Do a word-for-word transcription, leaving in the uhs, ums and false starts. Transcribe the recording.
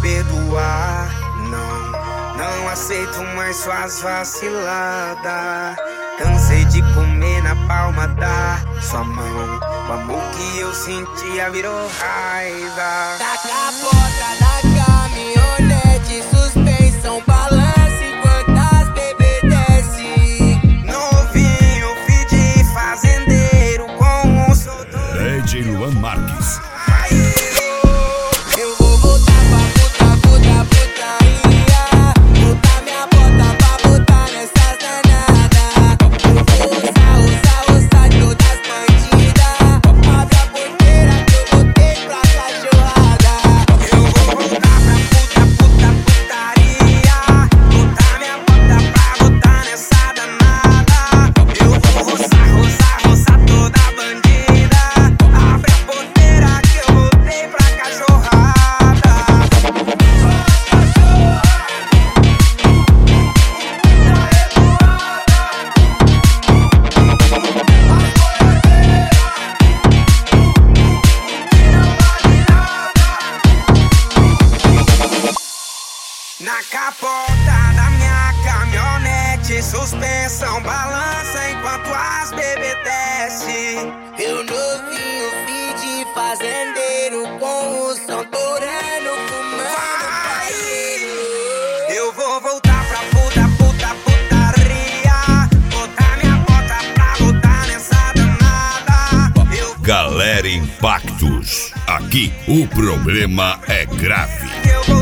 perdoar. Não, não aceito mais suas vaciladas. Cansei de comer na palma da sua mão. O amor que eu sentia virou raiva. Taca a porta da caminhonete, suspensão, balança enquanto as bebê desce. Novinho, filho de fazendeiro com um solto. D J Luan Marques. Eu vou voltar pra puta, puta, putaria. Botar minha bota pra botar nessas danadas. Eu vou usar, usar, usar todas as bandidas. Abre a porteira que eu botei pra cachorrada. Eu vou voltar pra puta, puta, putaria. Botar minha bota pra botar nessa danada. Eu vou roçar, roçar, roçar toda a bandida. Abre a porteira que eu botei pra cachorrada. Na capota da minha caminhonete, suspensão balança enquanto as bebê desce. Eu novinho, filho de fazendeiro, com o som torando, fumando parceiro. Eu vou voltar pra puta, puta, putaria. Botar minha bota pra botar nessa danada. Eu Galera Impactos. Aqui o problema é grave. eu vou